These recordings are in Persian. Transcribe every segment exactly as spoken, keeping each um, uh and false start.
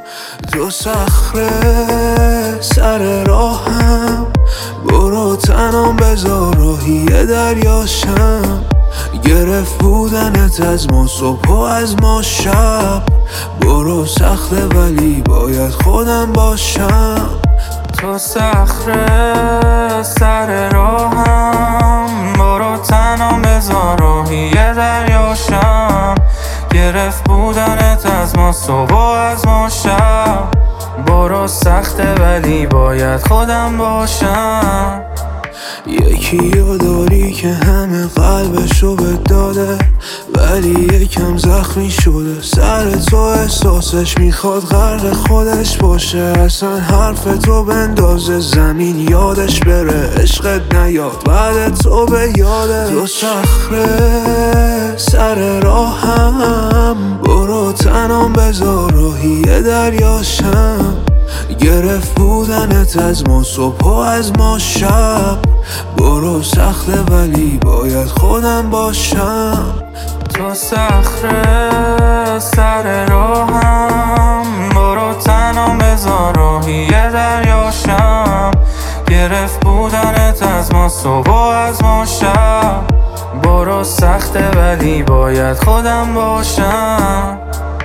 تو صخره سر راهم، برو تنم بذار راهی دریاشم. گرفت بودنت از ما صبح و از ما شب، برو سخته ولی باید خودم باشم. تو صخره سر راهم، برو تنم بذار راهی دریاشم. گرفت بودنت از ما صبح و از ما شب، برو سخته ولی باید خودم باشم. یکی رو داری که همه قلبشو بهت داده، ولی یکم زخمی شده. سر تو احساسش میخواد غرق خودش باشه، اصلا حرف تو بندازه زمین یادش بره. عشقت نیاد بعد تو به یاده. تو صخره سر راهم، برو تنم بذار راهی دریاشم. گرفت بودنت از ما صبح و از ما شب، برو سخته ولی باید خودم باشم. تو صخره سر راهم، برو تنم بذار راهی دریاشم. گرفت بودنت از ما صبح و از ما شب، برو سخته ولی باید خودم باشم.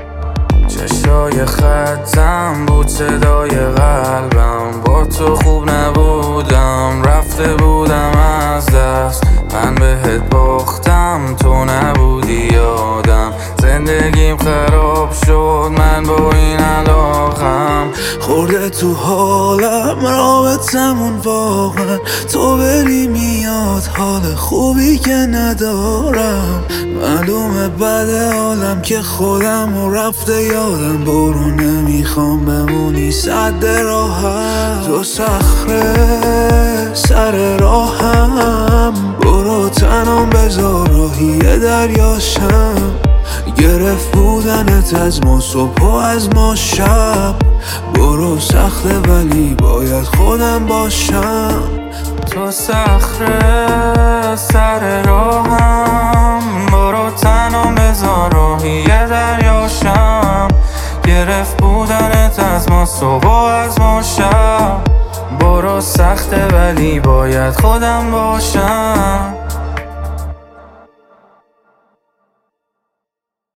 چشای خطم بود صدای قلبم، با تو خوب نبودم، رفته بودم از دست. من بهت باختم تو نبودی یادم، زندگیم خراب شد من با این علاقم. خورده تو حالم رابطمون واقعا، تو بری میاد حال خوبی که ندارم. معلومه بعد حالم که خودم و رفته یادم، برو نمیخوام بمونی صد راحت. تو صخره سر راهم، برو تنم بذار راهی دریاشم. گرفت بودنت از ما صبح و از ما شب، برو سخته ولی باید خودم باشم. تو صخره سر راهم، برو تنم بذار راهی دریاشم. گرفت بودنت از ما صبح و از ما شب، برو سخته ولی باید خودم باشم.